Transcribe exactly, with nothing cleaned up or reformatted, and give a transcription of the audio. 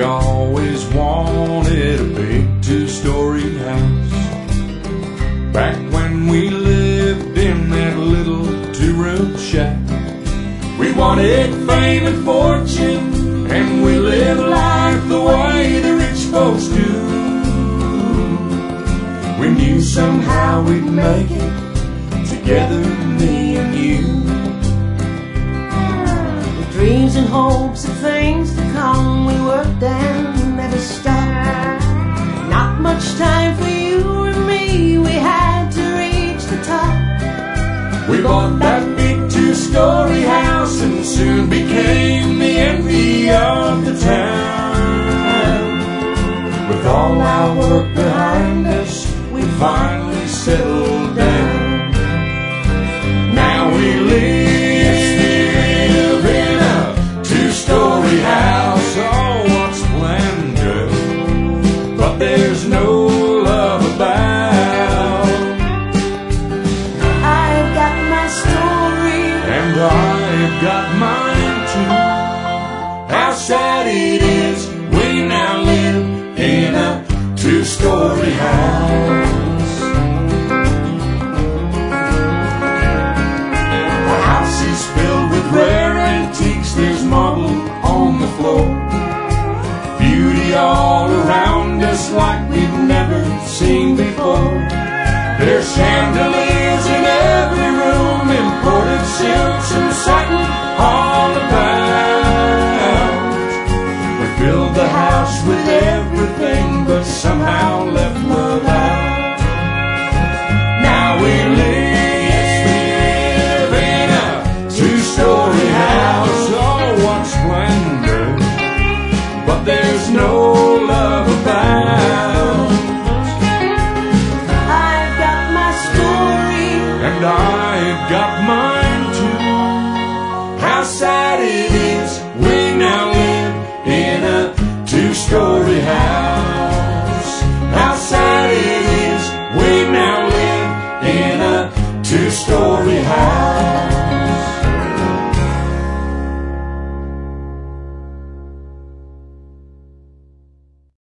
We always wanted a big two-story house. Back when we lived in that little two-room shack. We wanted fame and fortune, and we lived life the way the rich folks do. We knew somehow we'd make it together, me and you. The dreams and hopes of things to come, we worked and never stopped. Not much time for you or me, we had to reach the top. We bought that big two-story house and soon became the envy of the town. With all our work behind us, we finally settled down. Now we live in a two-story house. Oh, what splendor! But there's no love about. I've got my story, And I've got mine too. How sad it is we now live in a two-story house. The house is filled with rare antiques. There's marble on the floor, beauty all around us like we've never seen before. There's chandeliers in every room, imported silks and satin all about. We filled the house with everything, but somehow left love out. Now we live in a two-story house. Oh, what splendor! But there's no love about. I've got my story, And I've got mine too. How sad it